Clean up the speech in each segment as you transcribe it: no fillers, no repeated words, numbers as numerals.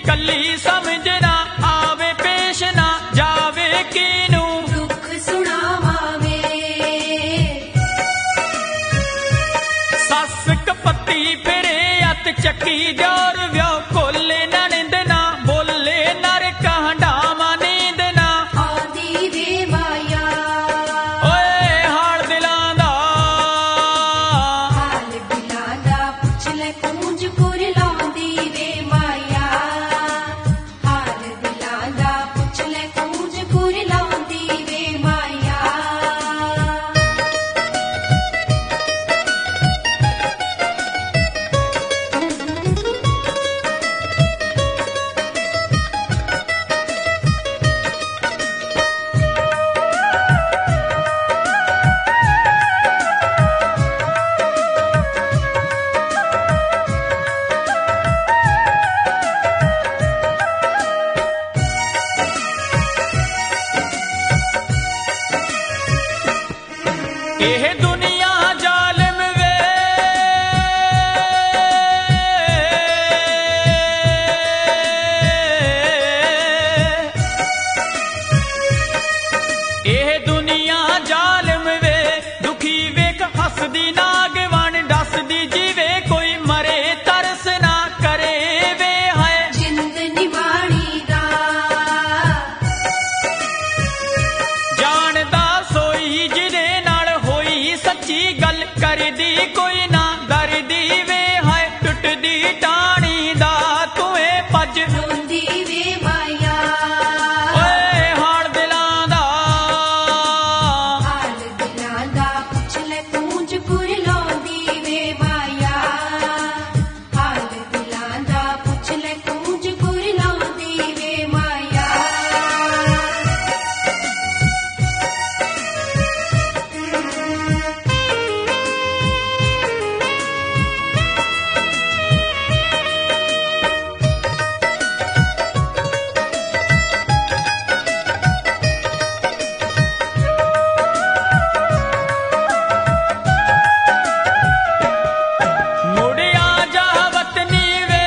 कली समझ ना आवे पेश ना जावे कीनू दुख सुनावे सस कपत्ती फिरे अत चक्की दौर व्यो कोले ननिंद ना बोले नर कहडावा नींद ना आंदी वे माया ओए हाल दिलां दा हाल दिलां दा पुछ ले कूंज पुर लांदी वे माया हाल दिलां दा पुछ ले कूंज पुर लांदी वे माया एह दुनिया जालिम वे एह दुनिया जालिम वे दुखी वेख हसदी नागवान डसदी जीवे कोई मरे तरस ना करे वे है जिंद निवाणी दा जानदा सोई जिदे नाल होई सच्ची गल करदी कोई ना डरदी वे है टुटदी टाणी दा तुए पज रोंदी वे माया ओए हाल दिलां दा हाल दिलां दा पुछ ले कूंज पुर लांदी वे माया हाल दिलां दा पुछ ले कूंज पुर लांदी वे माया मुड़िया जा वतनी वे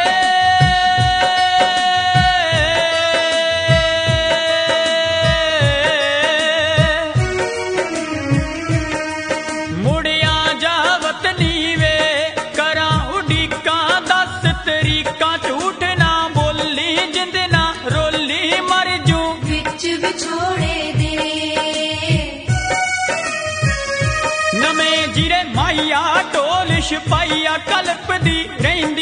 मुड़िया जा वतनी वे करा उड़ीका दस तरीका झूठ ना बोली जिंद ना रोली मर जू विच विछोड़े दे नमे जिरे माइया ढोल छपाइया कल्प दी रही